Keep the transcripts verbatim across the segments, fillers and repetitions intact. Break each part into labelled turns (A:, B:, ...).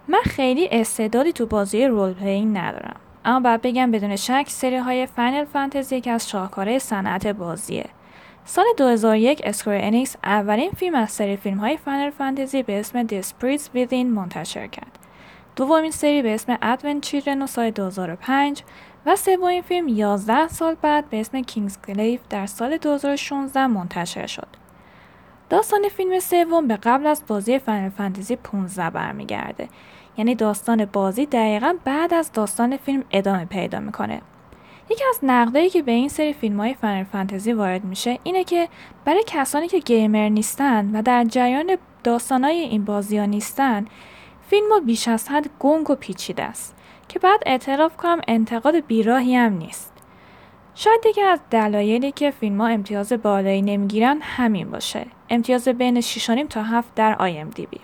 A: من خیلی استعدادی تو بازی رول پلینگ ندارم، اما باید بگم بدون شک سری های فاینال فانتزی یکی از شاهکارهای صنعت بازیه. سال دو هزار و یک اسکوئر انیکس اولین فیلم از سری فیلم های فاینال فانتزی به اسم The Spirits Within منتشر کرد. دومین سری به اسم Advent Children سال دو هزار و پنج و سومین فیلم یازده سال بعد به اسم Kingsglaive در سال دو هزار و شانزده منتشر شد. داستان فیلم سوم به قبل از بازی فاینال فانتزی پانزده برمیگرده، یعنی داستان بازی دقیقاً بعد از داستان فیلم ادامه پیدا میکنه. یکی از نقدایی که به این سری فیلم‌های فاینال فانتزی وارد میشه اینه که برای کسانی که گیمر نیستن و در جریان داستانای این بازی‌ها نیستن، فیلم‌ها بیش از حد گنگ و پیچیده است که بعد اعتراف کنم انتقاد بیراهی هم نیست. شاید یکی از دلایلی که فیلم‌ها امتیاز بالایی نمیگیرن همین باشه. امتیاز بین شش و نیم تا هفت در آی ام دی بی.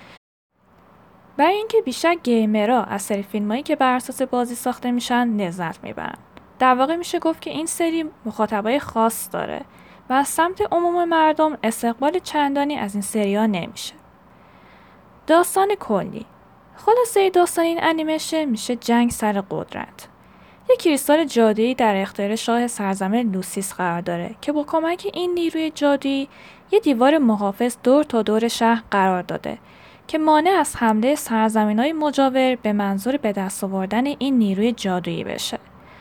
A: برای اینکه بیشتر گیمرها از سری فیلمایی که بر اساس بازی ساخته میشن لذت میبرن. در واقع میشه گفت که این سری مخاطبای خاص داره و از سمت عموم مردم استقبال چندانی از این سری‌ها نمیشه. داستان کلی. خلاصه داستان این انیمیشن میشه جنگ سر قدرت. یک کریستال جادویی در اختیار شاه سرزمین لوسیس قرار داره که با کمک این نیروی جادویی یه دیوار محافظ دور تا دور شهر قرار داده که مانع از حمله سرزمین‌های مجاور به منظور به دست آوردن این نیروی جادویی بشه.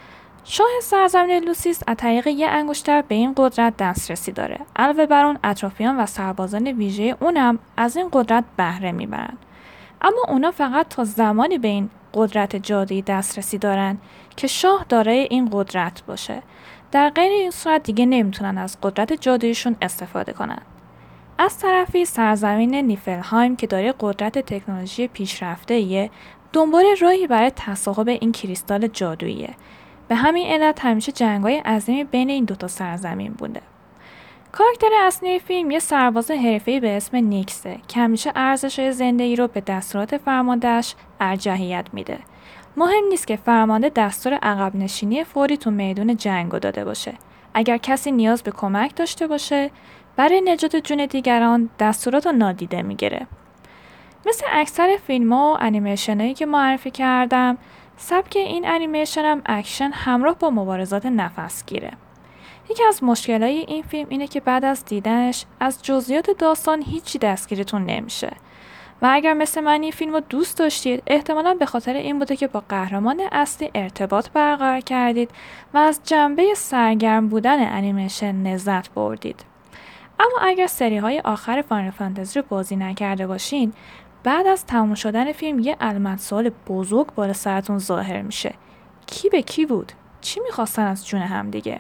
A: شاه سرزمین لوسیس از طریق یه انگشتر به این قدرت دسترسی داره. علاوه بر اون اطرافیان و سربازان ویژه اونم از این قدرت بهره میبرن. اما اونا فقط تا زمانی به این قدرت جادویی دسترسی دارن که شاه دارای این قدرت باشه. در غیر این صورت دیگه نمیتونن از قدرت جادوییشون استفاده کنن. از طرفی سرزمین نیفلهایم که داره قدرت تکنولوژی پیشرفته‌ایه، دنبال راهی برای تصاحب این کریستال جادوییه. به همین علت همیشه جنگ‌های عظیمی بین این دوتا سرزمین بوده. کاراکتر اصلی فیلم یه سرباز حرفه‌ای به اسم نیکسه که همیشه ارزش‌های زندگی رو به دستورات فرماندهش ارجحیت میده. مهم نیست که فرمانده دستور عقب نشینی فوری تو میدون جنگو داده باشه. اگر کسی نیاز به کمک داشته باشه، برای نجات جون دیگران دستورات رو نادیده میگیره. مثل اکثر فیلم‌ها و انیمیشنایی که معرفی کردم، سبک این انیمیشن هم اکشن همراه با مبارزات نفسگیره. یکی از مشکلای این فیلم اینه که بعد از دیدنش از جزئیات داستان هیچی دستگیرتون نمیشه. و اگر مثل من این فیلم رو دوست داشتید، احتمالاً به خاطر این بوده که با قهرمان اصلی ارتباط برقرار کردید و از جنبه سرگرم بودن انیمیشن لذت بردید. اما اگر سری های آخر فاینال فانتزی رو بازی نکرده باشین، بعد از تموم شدن فیلم یه علامت سوال بزرگ بالا سرتون ظاهر میشه. کی به کی بود؟ چی میخواستن از جون هم دیگه؟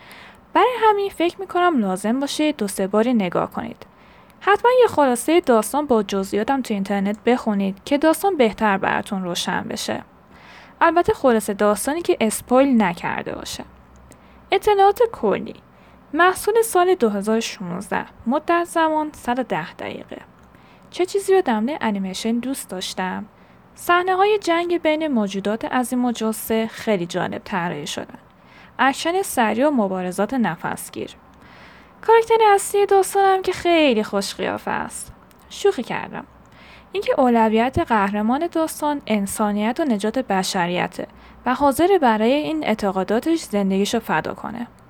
A: برای همین فکر میکنم لازم باشه دو سه باری نگاه کنید. حتما یه خلاصه داستان با جزئیاتم تو اینترنت بخونید که داستان بهتر براتون روشن بشه. البته خلاصه داستانی که اسپویل نکرده باشه. اطلاعات کلی. محصول سال دو هزار و شانزده. مدت زمان صد و ده دقیقه. چه چیزی رو در مورد انیمیشن دوست داشتم؟ صحنه‌های جنگ بین موجودات عظیم و جثه خیلی جالب طراحی شدن. اکشن سریع و مبارزات نفسگیر. کاراکتر اصلی داستانم که خیلی خوش قیافه است. شوخی کردم. اینکه اولویت قهرمان داستان انسانیت و نجات بشریته و حاضر برای این اعتقاداتش زندگیشو فدا کنه.